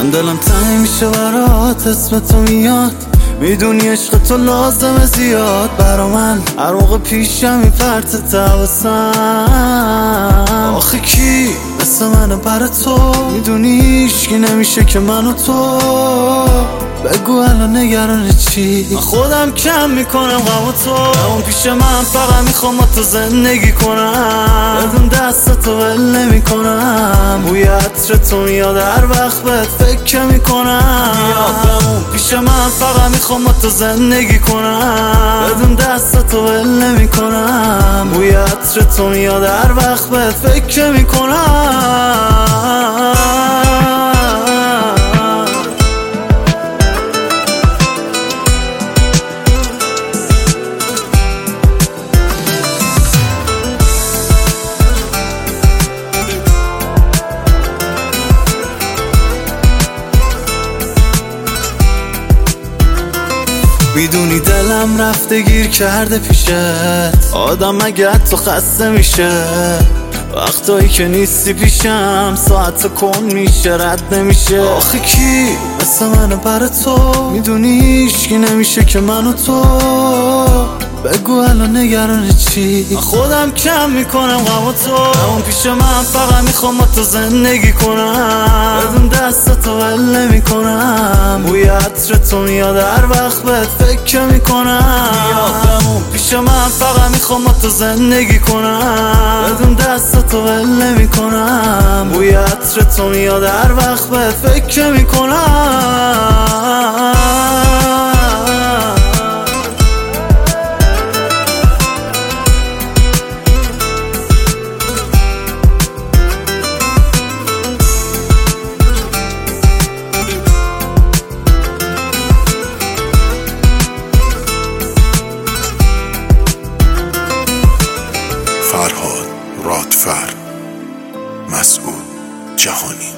من دلم تنگ میشه برات، اسم تو میاد، میدونی عشق تو لازمه زیاد برا من، هر موقع پیشم میپرته تواسم. آخه کی مثل منه برا تو، میدونی هیچکی نمیشه که من و تو. بگو الان نگران چی؟ من خودم کم میکنم غم تو، اون پیش من فقط میخوام با تو زندگی کنم، بدون دست تو ول نمیکنم. بوی عطر تو میاد هر وقت بهت فکر میکنم، بمون پیش من فقط میخوام با تو زندگی کنم، بدون دست تو ول نمیکنم. بوی عطر تو میاد هر وقت بهت فکر میکنم. میدونی دلم رفته گیر کرده پیشت، آدم اگه تو خسته میشه، وقتایی که نیستی پیشم ساعت کن میشه رد نمیشه. آخه کی مثل منه برا تو، میدونی هیچکی نمیشه که من و تو. بگو الان نگران چی؟ من خودم کم میکنم غم تو، اون پیش من فقط میخوام با تو زندگی کنم، بدون دست تو ول نمیکنم. بوی عطر تو میاد هر وقت بهت فکر میکنم، بمون پیش من فقط میخوام با تو زندگی کنم، بدون دست تو ول نمیکنم. بوی عطر تو میاد هر وقت بهت فکر میکنم. فرهاد رادفر، مسعود جهانی.